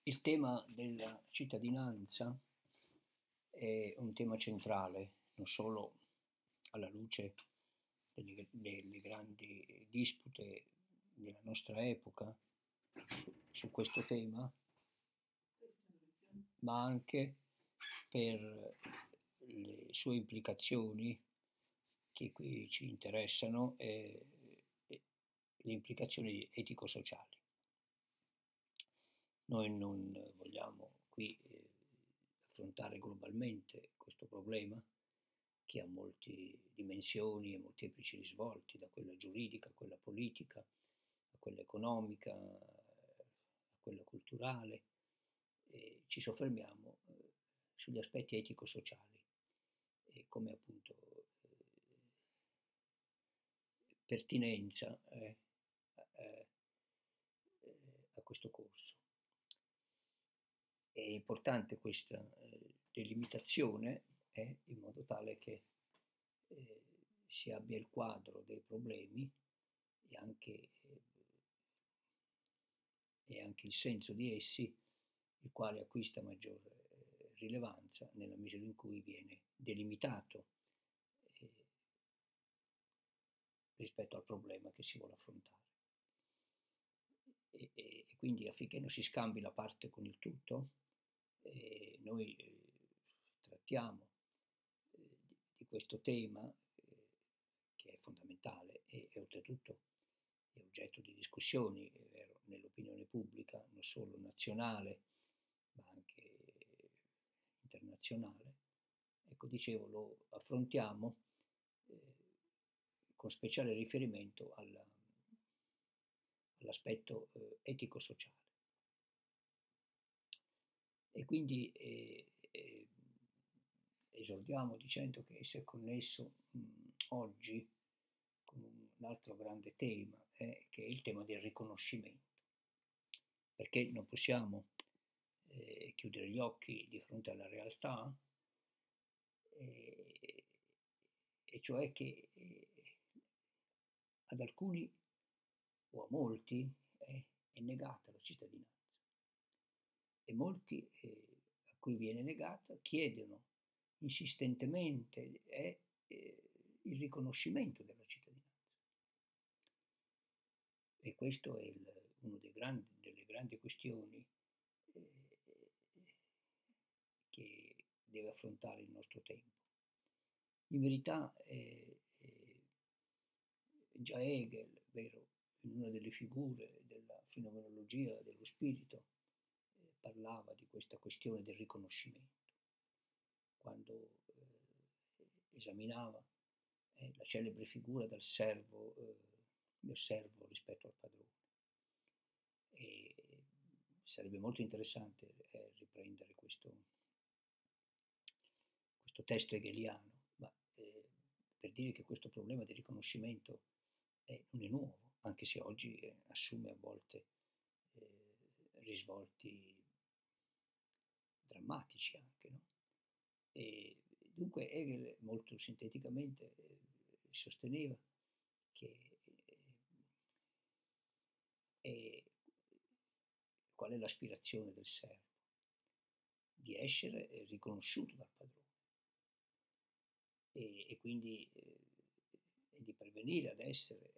Il tema della cittadinanza è un tema centrale, non solo alla luce delle grandi dispute della nostra epoca su questo tema, ma anche per le sue implicazioni che qui ci interessano e le implicazioni etico-sociali. Noi non vogliamo qui affrontare globalmente questo problema che ha molte dimensioni e molteplici risvolti, da quella giuridica a quella politica, a quella economica, a quella culturale. E ci soffermiamo sugli aspetti etico-sociali e come appunto pertinenza a questo corso. È importante questa delimitazione in modo tale che si abbia il quadro dei problemi e anche il senso di essi, il quale acquista maggior rilevanza nella misura in cui viene delimitato rispetto al problema che si vuole affrontare. E quindi affinché non si scambi la parte con il tutto, noi trattiamo di questo tema che è fondamentale e oltretutto è oggetto di discussioni nell'opinione pubblica, non solo nazionale ma anche internazionale. Ecco, dicevo, lo affrontiamo con speciale riferimento all'aspetto etico-sociale. E quindi esordiamo dicendo che esso è connesso oggi con un altro grande tema, che è il tema del riconoscimento, perché non possiamo chiudere gli occhi di fronte alla realtà, e cioè che ad alcuni o a molti è negata la cittadinanza e molti a cui viene negata chiedono insistentemente il riconoscimento della cittadinanza. E questo è una delle grandi questioni che deve affrontare il nostro tempo. In verità già Hegel, vero, in una delle figure della fenomenologia dello spirito, parlava di questa questione del riconoscimento, quando esaminava la celebre figura del servo rispetto al padrone. E sarebbe molto interessante riprendere questo testo hegeliano, ma per dire che questo problema di riconoscimento non è nuovo, anche se oggi assume a volte risvolti drammatici anche, no? E dunque Hegel molto sinteticamente sosteneva che qual è l'aspirazione del servo? Di essere riconosciuto dal padrone e quindi di pervenire ad essere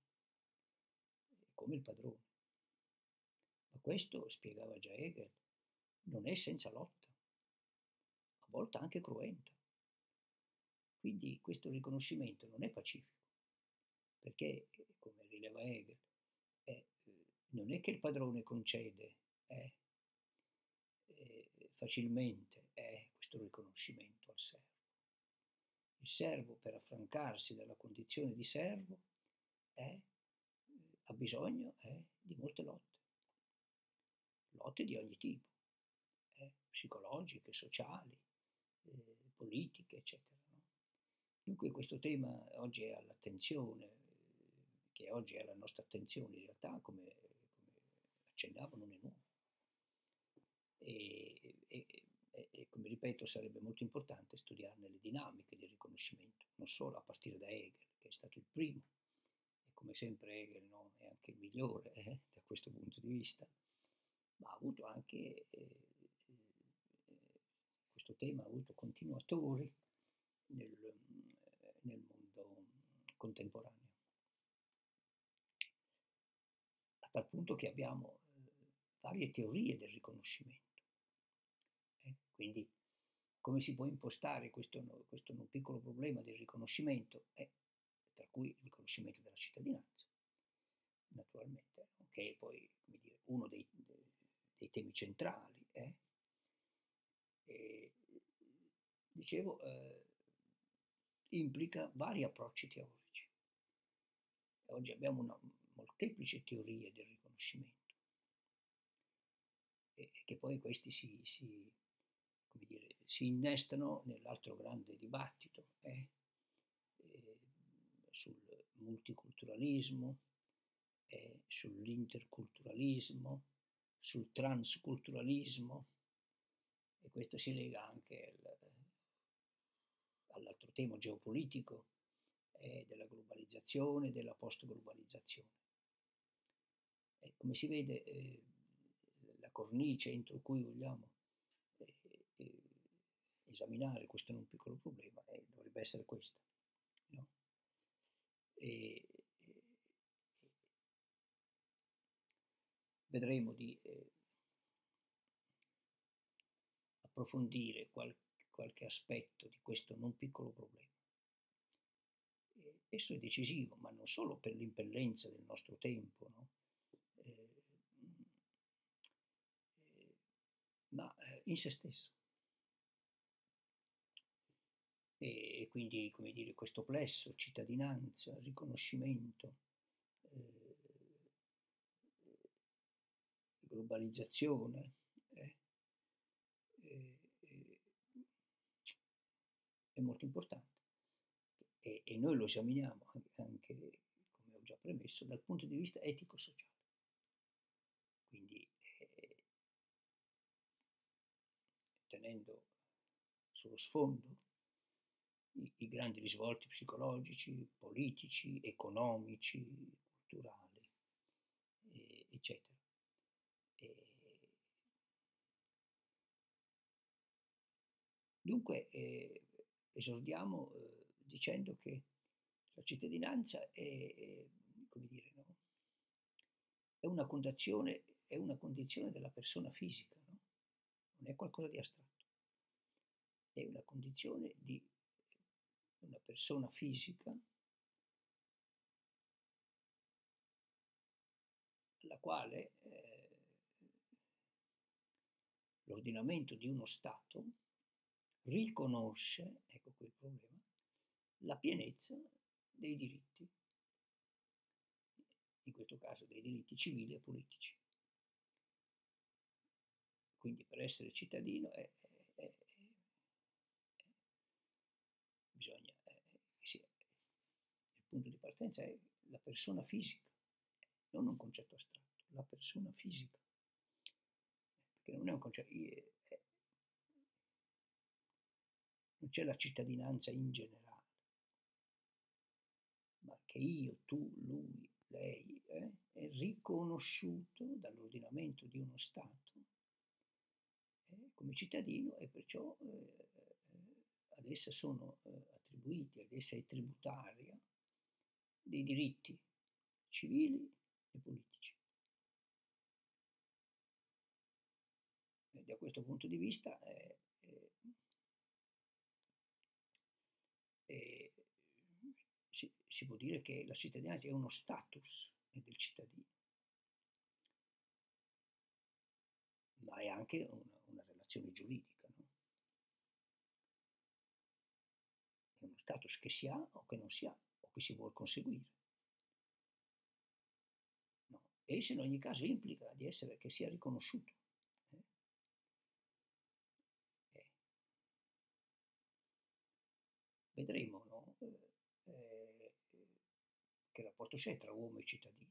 come il padrone. Ma questo, spiegava già Hegel, non è senza lotta, a volte anche cruenta. Quindi questo riconoscimento non è pacifico, perché, come rileva Hegel, non è che il padrone concede facilmente questo riconoscimento al servo. Il servo, per affrancarsi dalla condizione di servo, ha bisogno di molte lotte di ogni tipo, psicologiche, sociali, politiche, eccetera. No? Dunque questo tema oggi è all'attenzione, che oggi è alla nostra attenzione, in realtà, come accennavo, non è nuovo. E come ripeto, sarebbe molto importante studiarne le dinamiche del riconoscimento, non solo a partire da Hegel, che è stato il primo, e come sempre Hegel, no, è anche il migliore da questo punto di vista, ma ha avuto anche, questo tema ha avuto continuatori nel mondo contemporaneo, a tal punto che abbiamo varie teorie del riconoscimento. Quindi come si può impostare questo non piccolo problema del riconoscimento, tra cui il riconoscimento della cittadinanza, naturalmente, no? Che è poi, come dire, uno dei temi centrali. E, dicevo, implica vari approcci teorici. E oggi abbiamo una molteplici teorie del riconoscimento, e che poi questi come dire, si innestano nell'altro grande dibattito sul multiculturalismo, sull'interculturalismo, sul transculturalismo, e questo si lega anche all'altro tema geopolitico della globalizzazione, della post-globalizzazione. Come si vede, la cornice entro cui vogliamo esaminare questo non piccolo problema dovrebbe essere questa, no? E vedremo di approfondire qualche aspetto di questo non piccolo problema. Esso è decisivo, ma non solo per l'impellenza del nostro tempo, no? Ma in se stesso. E quindi, come dire, questo plesso, cittadinanza, riconoscimento, globalizzazione, è molto importante. E noi lo esaminiamo anche, come ho già premesso, dal punto di vista etico-sociale. Quindi, tenendo sullo sfondo i grandi risvolti psicologici, politici, economici, culturali, eccetera. Dunque, esordiamo dicendo che la cittadinanza come dire, no? È una condizione della persona fisica, no? Non è qualcosa di astratto, è una condizione di una persona fisica alla quale l'ordinamento di uno Stato riconosce, ecco qui il problema, la pienezza dei diritti, in questo caso dei diritti civili e politici. Quindi per essere cittadino bisogna, il punto di partenza è la persona fisica, non un concetto astratto, la persona fisica, perché non è un concetto, non c'è la cittadinanza in generale, ma che io, tu, lui, lei è riconosciuto dall'ordinamento di uno Stato come cittadino, e perciò ad essa sono attribuiti, ad essa è tributaria dei diritti civili e politici. E da questo punto di vista si può dire che la cittadinanza è uno status del cittadino, ma è anche una relazione giuridica, no? È uno status che si ha o che non si ha, o che si vuol conseguire. No? E in ogni caso implica che sia riconosciuto. Vedremo, no? Che rapporto c'è tra uomo e cittadino,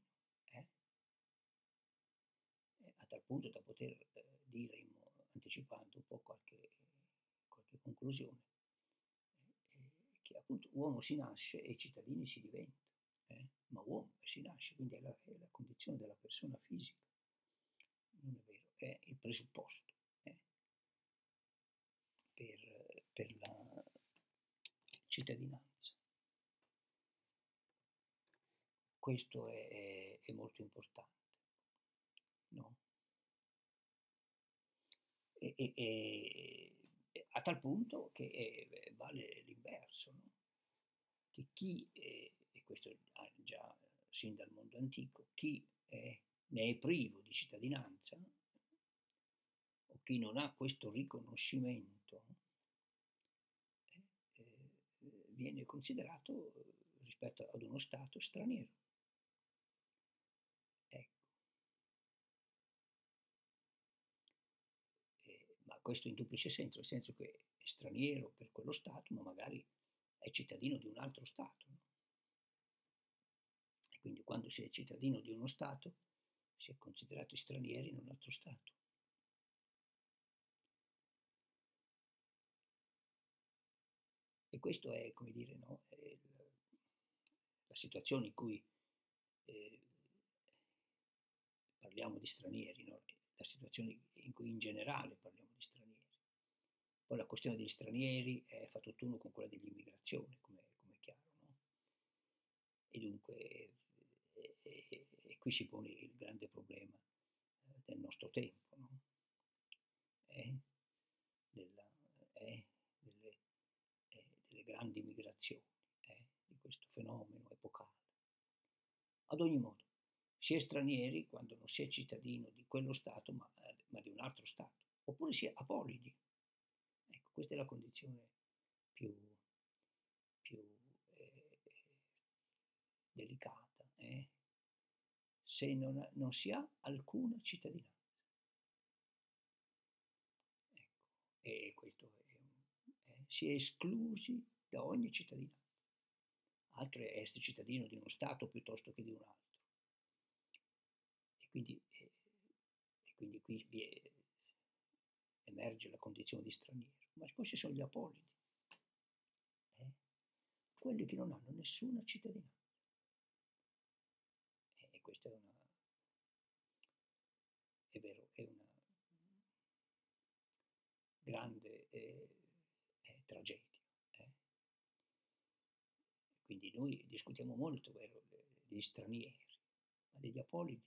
a tal punto da poter dire, anticipando un po' qualche conclusione, che appunto uomo si nasce e cittadini si diventa, ma uomo si nasce, quindi è la condizione della persona fisica, non è vero? è il presupposto per la cittadinanza. Questo è molto importante, no? A tal punto che vale l'inverso, no? Che chi, e questo già sin dal mondo antico, chi ne è privo di cittadinanza, o chi non ha questo riconoscimento, viene considerato rispetto ad uno Stato straniero. Ecco. Ma questo in duplice senso, nel senso che è straniero per quello Stato, ma magari è cittadino di un altro Stato. No? E quindi quando si è cittadino di uno Stato, si è considerati stranieri in un altro Stato. E questo è, come dire, no? È la situazione in cui parliamo di stranieri, no? La situazione in cui in generale parliamo di stranieri. Poi la questione degli stranieri fa tutt'uno con quella dell'immigrazione, come è chiaro, no? E dunque qui si pone il grande problema del nostro tempo, no? Della, delle, delle grandi migrazioni, di questo fenomeno epocale. Ad ogni modo, si è stranieri quando non si è cittadino di quello Stato, ma di un altro Stato, oppure si è apolidi. Ecco, questa è la condizione più, più delicata, se non si ha alcuna cittadinanza. Ecco, e questo si è esclusi da ogni cittadinanza. Altro è essere cittadino di uno Stato piuttosto che di un altro. E quindi qui emerge la condizione di straniero. Ma poi ci sono gli apolidi, quelli che non hanno nessuna cittadinanza. E questa è vero, è una grande tragedia. Quindi noi discutiamo molto, vero, degli stranieri, ma degli apolidi.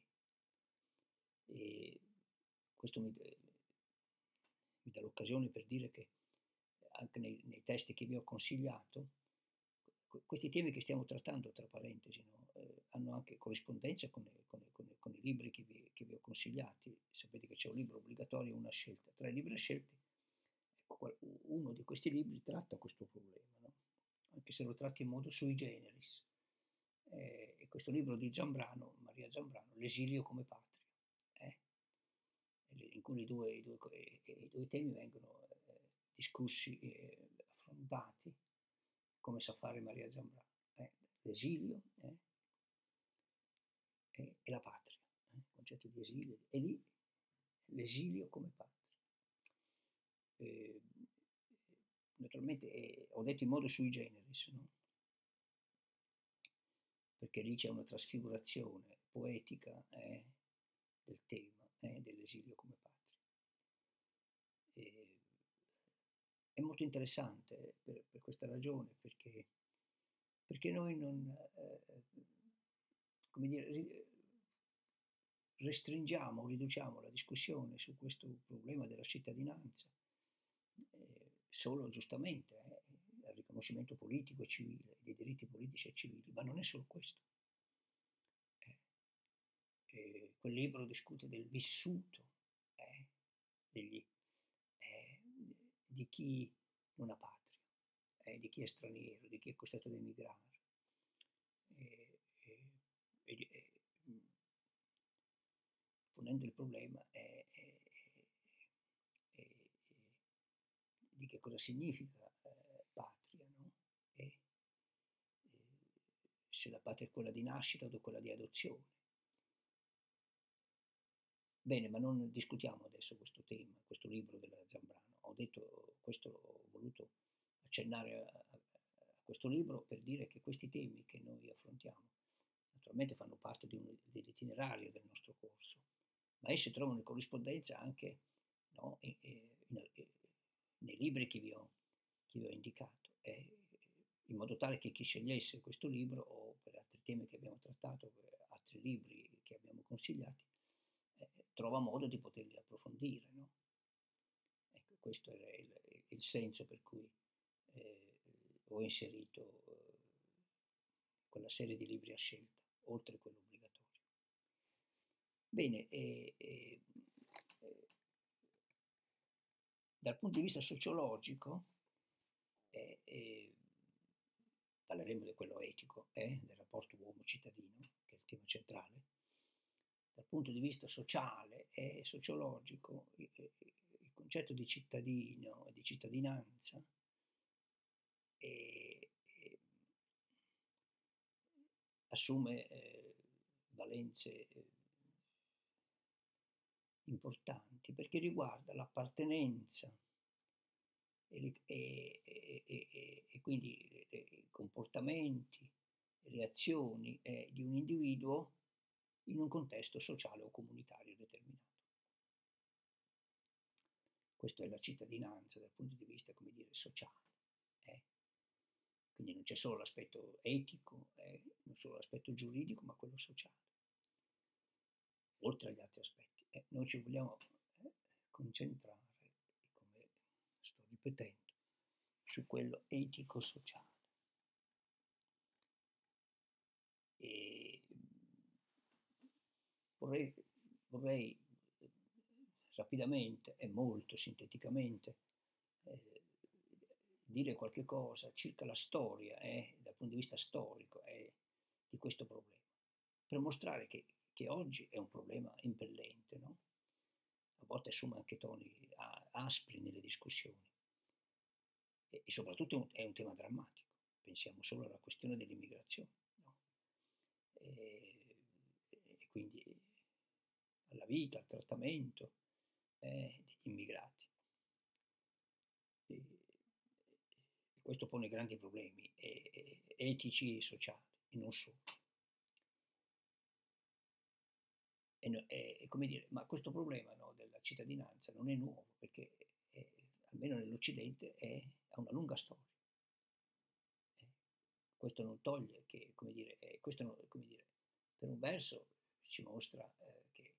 E questo mi dà l'occasione per dire che anche nei testi che vi ho consigliato, questi temi che stiamo trattando, tra parentesi, no, hanno anche corrispondenza con i libri che vi ho consigliati. Sapete che c'è un libro obbligatorio e una scelta. Tra i libri scelti, ecco, uno di questi libri tratta questo problema, no? Anche se lo tratta in modo sui generis. E questo libro di Zambrano, Maria Zambrano, L'esilio come patria, in cui i due temi vengono discussi e affrontati come sa fare Maria Zambrano, l'esilio e la patria, il concetto di esilio, e lì l'esilio come patria. Naturalmente ho detto in modo sui generis, no? Perché lì c'è una trasfigurazione poetica del tema dell'esilio come patria. È molto interessante per questa ragione, perché noi non, come dire, restringiamo, riduciamo la discussione su questo problema della cittadinanza solo giustamente al riconoscimento politico e civile, dei diritti politici e civili, ma non è solo questo. Quel libro discute del vissuto di chi non ha patria, di chi è straniero, di chi è costretto ad emigrare. Ponendo il problema di che cosa significa patria, no? Se la patria è quella di nascita o quella di adozione. Bene, ma non discutiamo adesso questo tema, questo libro della Zambrano. Ho detto questo, ho voluto accennare a questo libro per dire che questi temi che noi affrontiamo naturalmente fanno parte dell'itinerario del nostro corso, ma esse trovano corrispondenza anche, no, nei libri che vi ho indicato, in modo tale che chi scegliesse questo libro o per altri temi che abbiamo trattato, per altri libri che abbiamo consigliati, trova modo di poterli approfondire, no? Ecco, questo era il senso per cui ho inserito quella serie di libri a scelta, oltre quello obbligatorio. Bene, dal punto di vista sociologico, parleremo di quello etico, del rapporto uomo-cittadino, che è il tema centrale. Dal punto di vista sociale e sociologico, il concetto di cittadino e di cittadinanza assume valenze importanti perché riguarda l'appartenenza e quindi i comportamenti, le azioni di un individuo in un contesto sociale o comunitario determinato. Questa è la cittadinanza dal punto di vista, come dire, sociale. Quindi non c'è solo l'aspetto etico, non solo l'aspetto giuridico, ma quello sociale, oltre agli altri aspetti. Noi ci vogliamo concentrare, come sto ripetendo, su quello etico-sociale. E vorrei rapidamente e molto sinteticamente dire qualche cosa circa la storia, dal punto di vista storico, di questo problema, per mostrare che oggi è un problema impellente, no? A volte assume anche toni aspri nelle discussioni e soprattutto è un tema drammatico. Pensiamo solo alla questione dell'immigrazione, no? E quindi alla vita, al trattamento degli immigrati. E questo pone grandi problemi etici e sociali, e non solo. Come dire, ma questo problema, no, della cittadinanza non è nuovo, perché almeno nell'Occidente ha una lunga storia. Questo non toglie che, come dire, questo non, come dire, per un verso ci mostra che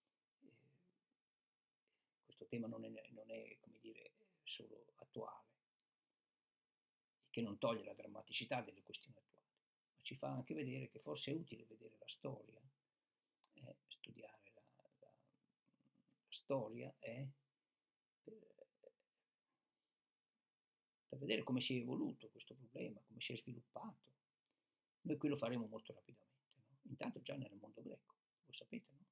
questo tema non è, come dire, solo attuale, che non toglie la drammaticità delle questioni attuali, ma ci fa anche vedere che forse è utile vedere la storia, studiare la storia per vedere come si è evoluto questo problema, come si è sviluppato. Noi qui lo faremo molto rapidamente, no? Intanto già nel mondo greco, lo sapete, no?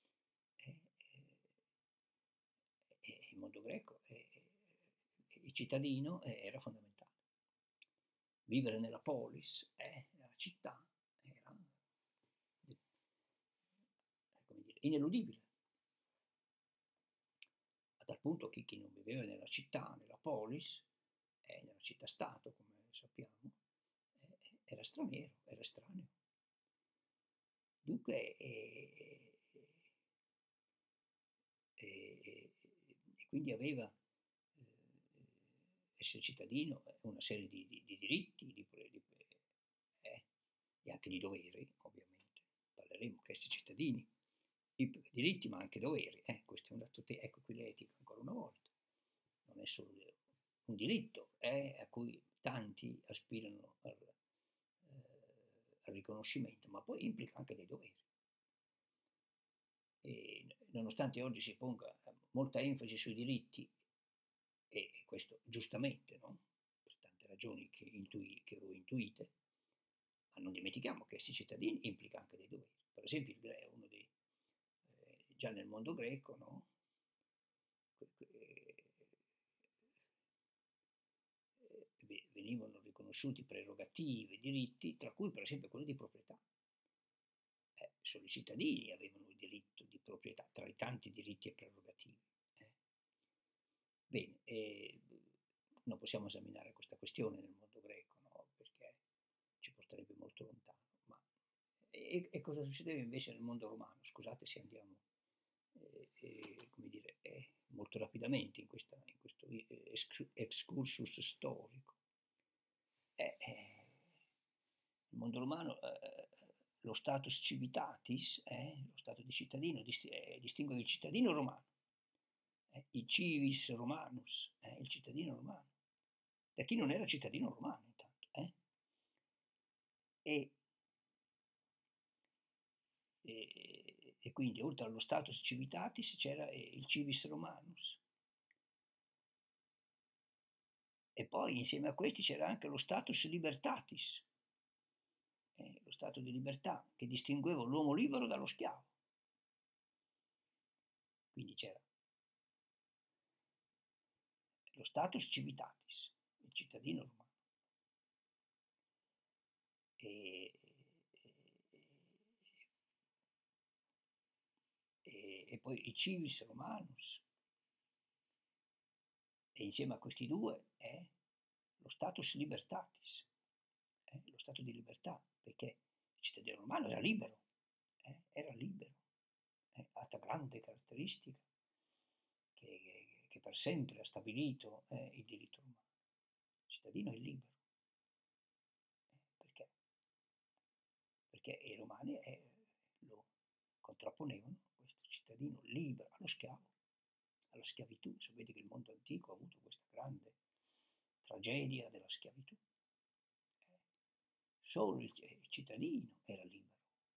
Il mondo greco, il cittadino era fondamentale. Vivere nella polis, nella città, era come dire, ineludibile. A tal punto che chi non viveva nella città, nella polis, nella città-stato, come sappiamo, era straniero, era estraneo. Dunque, e quindi aveva essere cittadino una serie di diritti e anche di doveri, ovviamente. Parleremo che essere cittadini, diritti ma anche doveri. Questo è un dato ecco qui l'etica ancora una volta. Non è solo un diritto a cui tanti aspirano al riconoscimento, ma poi implica anche dei doveri. E nonostante oggi si ponga molta enfasi sui diritti, e questo giustamente, no? Per tante ragioni che voi intuite, ma non dimentichiamo che essere cittadini implica anche dei doveri. Per esempio è uno dei, già nel mondo greco, no? Venivano riconosciuti prerogative, diritti, tra cui per esempio quello di proprietà. Solo i cittadini avevano il diritto di proprietà, tra i tanti diritti e prerogative. Bene, non possiamo esaminare questa questione nel mondo greco, no? Perché ci porterebbe molto lontano. Ma, e cosa succedeva invece nel mondo romano? Scusate se andiamo come dire, molto rapidamente in questo excursus storico. Il mondo romano, lo status civitatis, lo stato di cittadino, distingue il cittadino romano, il civis romanus, il cittadino romano, da chi non era cittadino romano intanto. E quindi oltre allo status civitatis c'era il civis romanus, e poi insieme a questi c'era anche lo status libertatis, lo stato di libertà che distingueva l'uomo libero dallo schiavo. Quindi c'era lo status civitatis, il cittadino romano, e poi il civis romanus, e insieme a questi due è lo status libertatis, lo stato di libertà, perché il cittadino romano era libero, altra grande caratteristica che per sempre ha stabilito il diritto romano. Il cittadino è libero. Perché? Perché i romani lo contrapponevano, questo cittadino libero, allo schiavo, alla schiavitù. Sapete che il mondo antico ha avuto questa grande tragedia della schiavitù. Solo il cittadino era libero,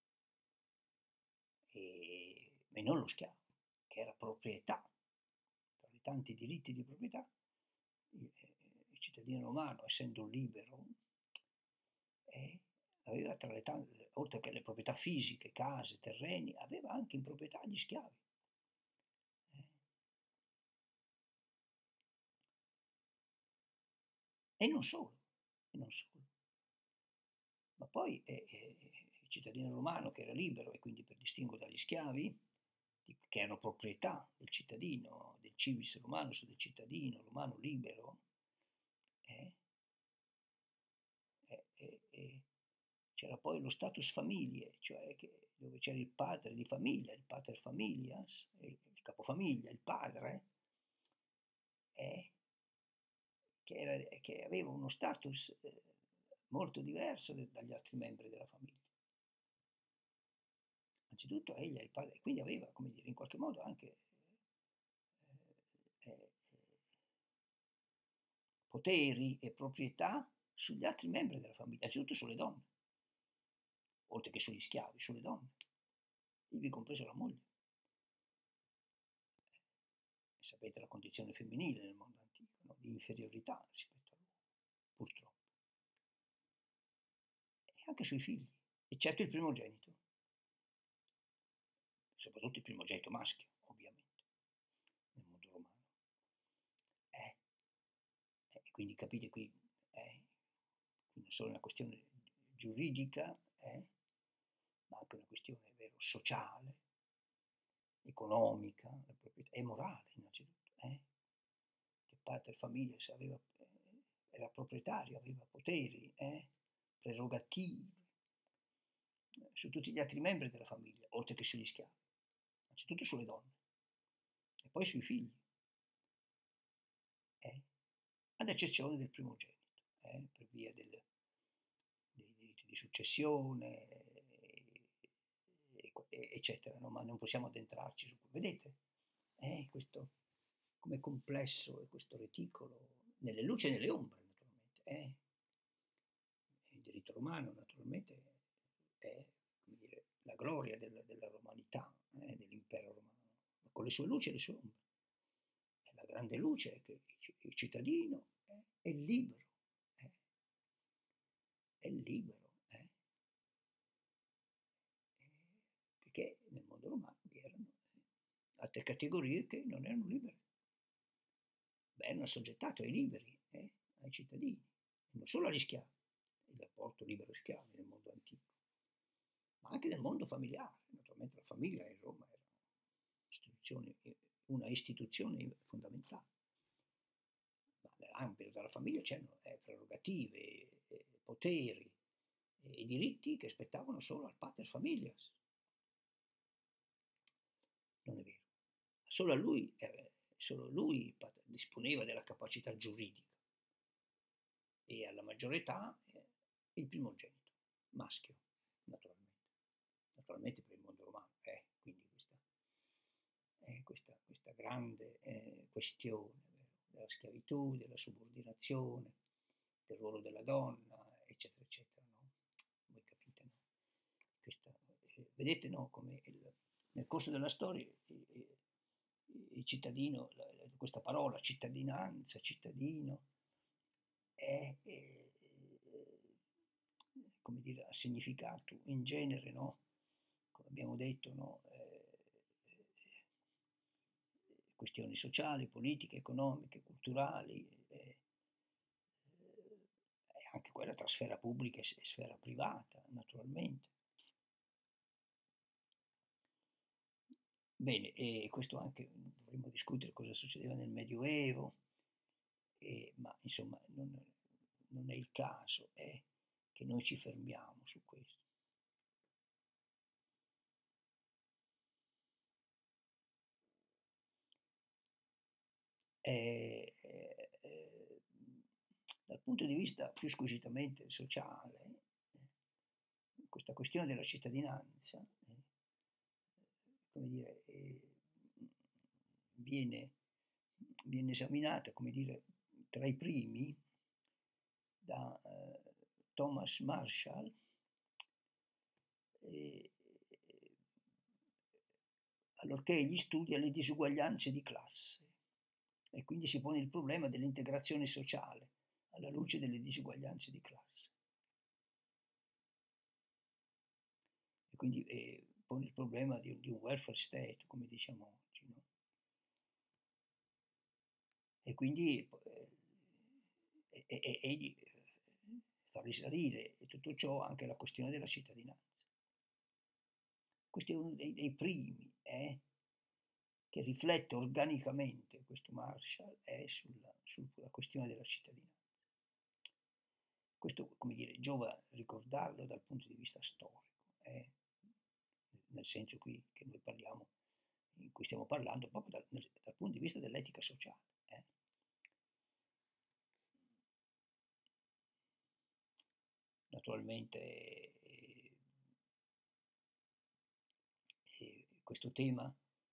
e non lo schiavo, che era proprietà. Tra i tanti diritti di proprietà, il cittadino romano, essendo libero, aveva tra le tante, oltre che le proprietà fisiche, case, terreni, aveva anche in proprietà gli schiavi. E non solo, ma poi il cittadino romano che era libero, e quindi per distinguo dagli schiavi, che erano proprietà del cittadino, del civis romanus, del cittadino romano libero, c'era poi lo status familiae, cioè dove c'era il padre di famiglia, il pater familias, il capofamiglia, il padre, che aveva uno status molto diverso dagli altri membri della famiglia. Anzitutto egli era il padre, quindi aveva, come dire, in qualche modo anche poteri e proprietà sugli altri membri della famiglia, anzitutto sulle donne, oltre che sugli schiavi, sulle donne, ivi compresa la moglie. E sapete la condizione femminile nel mondo antico, no? Di inferiorità rispetto all'uomo, purtroppo. E anche sui figli, eccetto il primogenito, soprattutto il primogenito maschio, ovviamente, nel mondo romano. Quindi capite qui non solo una questione giuridica, ma anche una questione vero, sociale, economica, e morale innanzitutto. Che pater familias era proprietario, aveva poteri, prerogative su tutti gli altri membri della famiglia, oltre che sugli schiavi, anzitutto sulle donne e poi sui figli, ad eccezione del primogenito, per via dei diritti di successione, eccetera, no? Ma non possiamo addentrarci su questo. Vedete? Questo come complesso e questo reticolo, nelle luci e nelle ombre, naturalmente. Il diritto romano, naturalmente, è, come dire, la gloria della romanità, dell'impero romano, ma con le sue luci e le sue ombre. La grande luce è che il cittadino è libero, perché nel mondo romano vi erano altre categorie che non erano libere, erano assoggettate ai liberi, ai cittadini, non solo agli schiavi, il rapporto libero-schiavi nel mondo antico, ma anche nel mondo familiare. Naturalmente la famiglia in Roma era una istituzione fondamentale, ma nell'ambito della famiglia c'erano prerogative, poteri e diritti che spettavano solo al pater familias. Non è vero. solo lui disponeva della capacità giuridica e alla maggiore età il primogenito, maschio, naturalmente, naturalmente per il mondo romano, quindi questa grande questione della schiavitù, della subordinazione, del ruolo della donna, eccetera, eccetera, no? Voi capite, no? Vedete, no, come nel corso della storia il cittadino, questa parola cittadinanza, cittadino, come dire, ha significato in genere, no? Come abbiamo detto, no? Questioni sociali, politiche, economiche, culturali, e anche quella tra sfera pubblica e sfera privata, naturalmente. Bene, e questo anche dovremmo discutere cosa succedeva nel Medioevo, ma insomma non è il caso, che noi ci fermiamo su questo. Dal punto di vista più squisitamente sociale, questa questione della cittadinanza, come dire, viene esaminata, come dire, tra i primi da Thomas Marshall, allorché egli studia le disuguaglianze di classe e quindi si pone il problema dell'integrazione sociale alla luce delle disuguaglianze di classe. E quindi pone il problema di un welfare state, come diciamo oggi, no? E quindi egli fa risalire tutto ciò anche alla questione della cittadinanza. Questo è uno dei primi che riflette organicamente, questo Marshall, sulla questione della cittadinanza. Questo, come dire, giova ricordarlo dal punto di vista storico, nel senso qui che noi parliamo, in cui stiamo parlando, proprio dal punto di vista dell'etica sociale. Naturalmente questo tema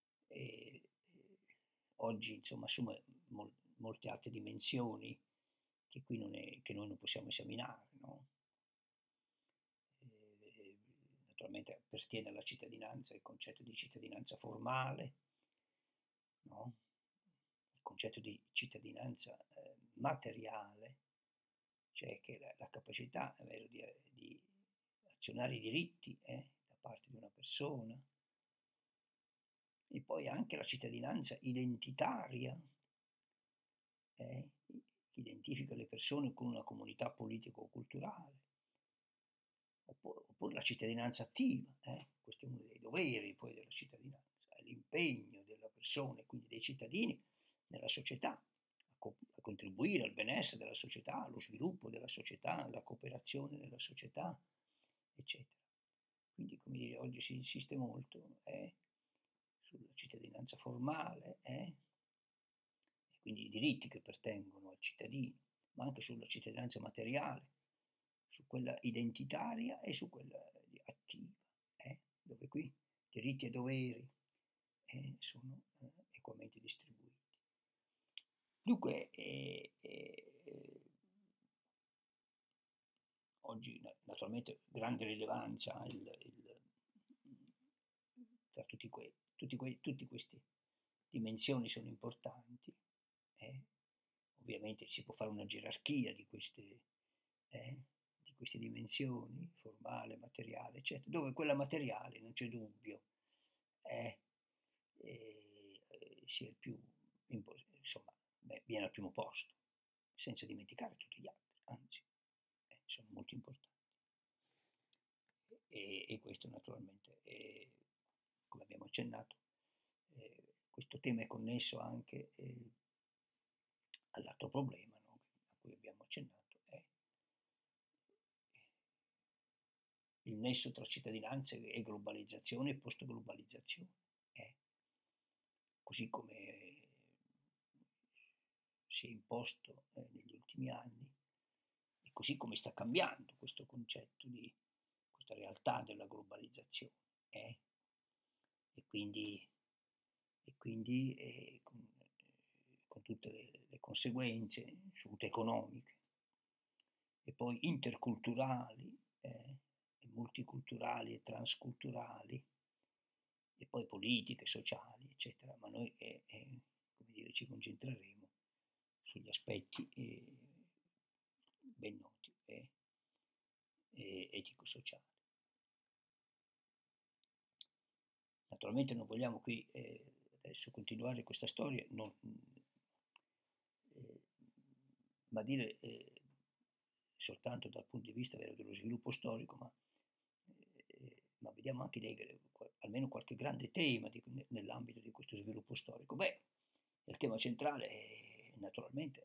oggi insomma assume molte altre dimensioni che qui che noi non possiamo esaminare, no? Naturalmente appartiene alla cittadinanza il concetto di cittadinanza formale, no? Il concetto di cittadinanza materiale, cioè che la capacità di azionare i diritti da parte di una persona, e poi anche la cittadinanza identitaria, che identifica le persone con una comunità politico-culturale, oppure la cittadinanza attiva, questo è uno dei doveri poi della cittadinanza, è l'impegno della persona e quindi dei cittadini nella società, a contribuire al benessere della società, allo sviluppo della società, alla cooperazione nella società, eccetera. Quindi, come dire, oggi si insiste molto sulla cittadinanza formale, e quindi i diritti che pertengono al cittadino, ma anche sulla cittadinanza materiale, su quella identitaria e su quella attiva, dove qui diritti e doveri sono equamente distribuiti. Dunque, oggi naturalmente grande rilevanza ha tra tutte queste dimensioni sono importanti, ovviamente si può fare una gerarchia di queste dimensioni, formale, materiale, eccetera, dove quella materiale, non c'è dubbio, sia il più, insomma, viene al primo posto, senza dimenticare tutti gli altri, anzi, sono molto importanti. E questo naturalmente, come abbiamo accennato, questo tema è connesso anche all'altro problema, no, a cui abbiamo accennato, è il nesso tra cittadinanza e globalizzazione e post-globalizzazione. così come si è imposto negli ultimi anni, e così come sta cambiando questo concetto di questa realtà della globalizzazione. eh. E quindi, con tutte le conseguenze, soprattutto economiche, e poi interculturali, e multiculturali e transculturali, e poi politiche, sociali, eccetera. Ma noi come dire, ci concentreremo sugli aspetti ben noti e etico-sociali. Naturalmente non vogliamo qui adesso continuare questa storia, ma dire soltanto dal punto di vista dello sviluppo storico, ma vediamo anche almeno qualche grande tema nell'ambito di questo sviluppo storico. Beh, il tema centrale naturalmente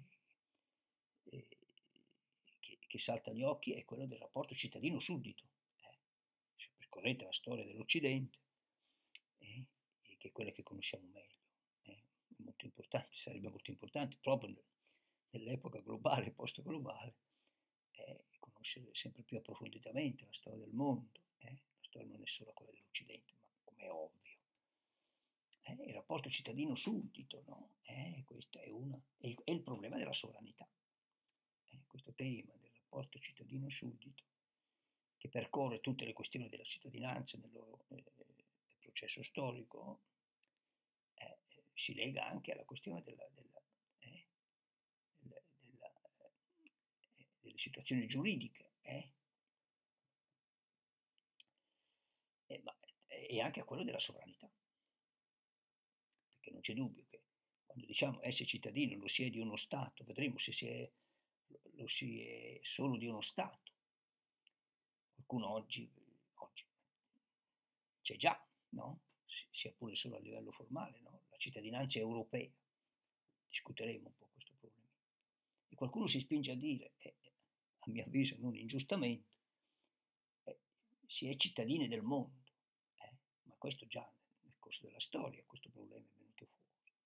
che salta agli occhi è quello del rapporto cittadino-suddito. Se percorrete la storia dell'Occidente, che è quella che conosciamo meglio, è molto importante, sarebbe molto importante proprio nell'epoca globale, post-globale, conoscere sempre più approfonditamente la storia del mondo. La storia non è solo quella dell'Occidente, ma come è ovvio. Il rapporto cittadino-suddito, no? Questo è il problema della sovranità. Questo tema del rapporto cittadino-suddito, che percorre tutte le questioni della cittadinanza nel loro processo storico, si lega anche alla questione delle situazioni giuridiche, e anche a quello della sovranità. Perché non c'è dubbio che quando diciamo essere cittadino lo si è di uno Stato, vedremo se lo si è solo di uno Stato. Qualcuno oggi c'è già, no? Sia pure solo a livello formale, no? La cittadinanza europea. Discuteremo un po' questo problema. E qualcuno si spinge a dire, a mio avviso non ingiustamente, si è cittadini del mondo, ma questo già nel corso della storia questo problema è venuto fuori.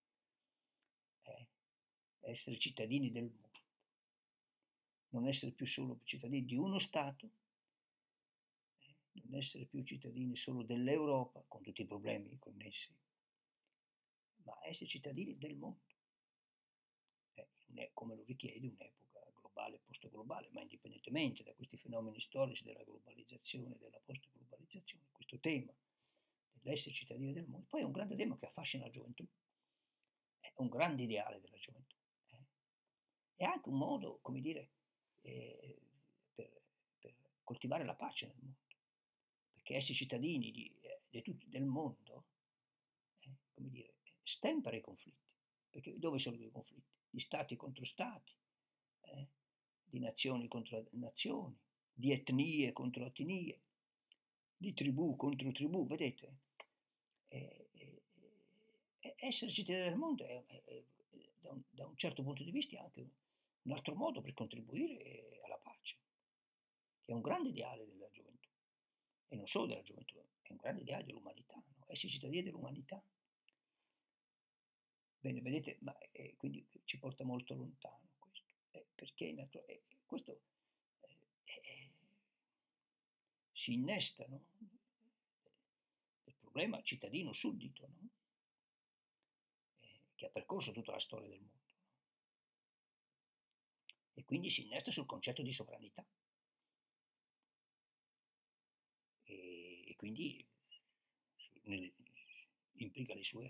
Essere cittadini del mondo, non essere più solo cittadini di uno Stato, non essere più cittadini solo dell'Europa, con tutti i problemi connessi, ma essere cittadini del mondo, come lo richiede un'epoca globale e post-globale, ma indipendentemente da questi fenomeni storici della globalizzazione e della post-globalizzazione, questo tema dell'essere cittadini del mondo, poi è un grande tema che affascina la gioventù, è un grande ideale della gioventù, è anche un modo, come dire, per coltivare la pace nel mondo, perché essere cittadini del mondo, come dire, stempera i conflitti, perché dove sono i conflitti? Di stati contro stati, di nazioni contro nazioni, di etnie contro etnie, di tribù contro tribù, vedete? Essere cittadini del mondo da un certo punto di vista è anche un altro modo per contribuire alla pace, che è un grande ideale della gioventù, e non solo della gioventù, è un grande ideale dell'umanità, no? Essere cittadini dell'umanità. Bene, vedete, ma quindi ci porta molto lontano questo, perché questo si innesta, no? Il problema cittadino-suddito, no? Che ha percorso tutta la storia del mondo, no? E quindi si innesta sul concetto di sovranità, e quindi implica i suoi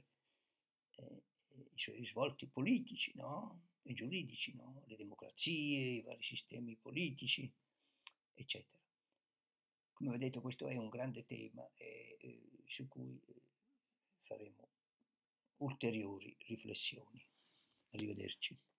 risvolti politici, no? E giuridici, no? Le democrazie, i vari sistemi politici, eccetera. Come ho detto, questo è un grande tema su cui faremo ulteriori riflessioni. Arrivederci.